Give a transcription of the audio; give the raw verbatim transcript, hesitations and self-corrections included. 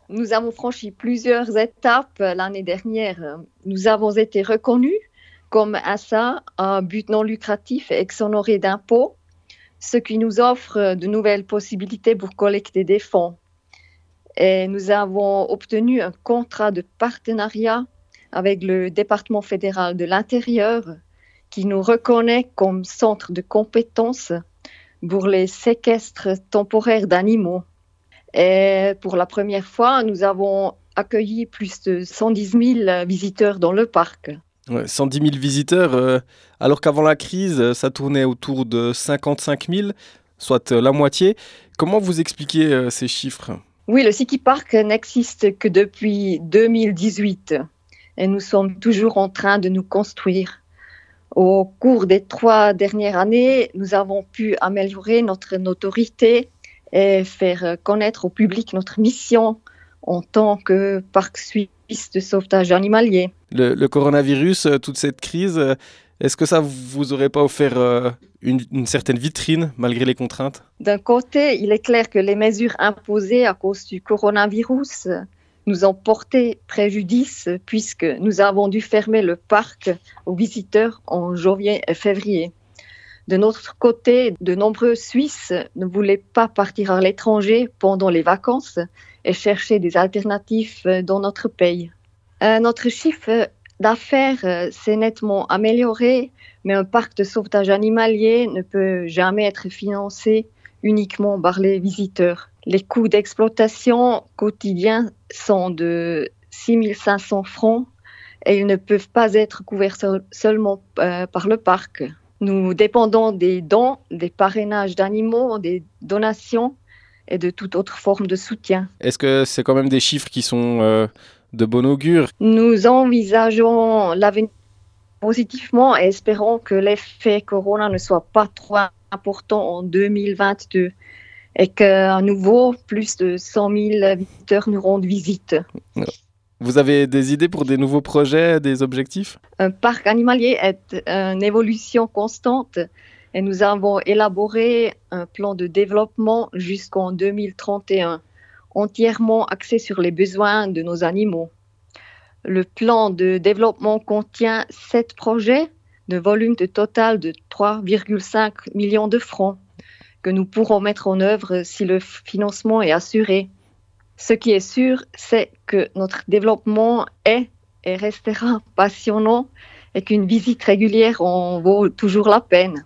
Nous avons franchi plusieurs étapes l'année dernière. Nous avons été reconnus comme A S A à but non lucratif et exonéré d'impôts, ce qui nous offre de nouvelles possibilités pour collecter des fonds. Et nous avons obtenu un contrat de partenariat avec le département fédéral de l'Intérieur qui nous reconnaît comme centre de compétences pour les séquestres temporaires d'animaux. Et pour la première fois, nous avons accueilli plus de cent dix mille visiteurs dans le parc. Ouais, cent dix mille visiteurs, euh, alors qu'avant la crise, euh, ça tournait autour de cinquante-cinq mille, soit euh, la moitié. Comment vous expliquez euh, ces chiffres? Oui, le City Park n'existe que depuis deux mille dix-huit et nous sommes toujours en train de nous construire. Au cours des trois dernières années, nous avons pu améliorer notre notoriété et faire connaître au public notre mission en tant que parc suisse de sauvetage animalier. Le, le coronavirus, euh, toute cette crise, euh, est-ce que ça vous aurait pas offert euh, une, une certaine vitrine malgré les contraintes? D'un côté, il est clair que les mesures imposées à cause du coronavirus nous ont porté préjudice puisque nous avons dû fermer le parc aux visiteurs en janvier et février. De notre côté, de nombreux Suisses ne voulaient pas partir à l'étranger pendant les vacances et chercher des alternatives dans notre pays. Euh, notre chiffre d'affaires euh, s'est nettement amélioré, mais un parc de sauvetage animalier ne peut jamais être financé uniquement par les visiteurs. Les coûts d'exploitation quotidiens sont de six mille cinq cents francs et ils ne peuvent pas être couverts seul, seulement euh, par le parc. Nous dépendons des dons, des parrainages d'animaux, des donations et de toute autre forme de soutien. Est-ce que c'est quand même des chiffres qui sont euh, de bon augure? Nous envisageons l'avenir positivement et espérons que l'effet Corona ne soit pas trop important en deux mille vingt-deux et qu'à nouveau, plus de cent mille visiteurs nous rendent visite. Vous avez des idées pour des nouveaux projets, des objectifs? Un parc animalier est une évolution constante et nous avons élaboré un plan de développement jusqu'en deux mille trente et un, entièrement axé sur les besoins de nos animaux. Le plan de développement contient sept projets de volume de total de trois virgule cinq millions de francs que nous pourrons mettre en œuvre si le financement est assuré. Ce qui est sûr, c'est que notre développement est et restera passionnant et qu'une visite régulière en vaut toujours la peine.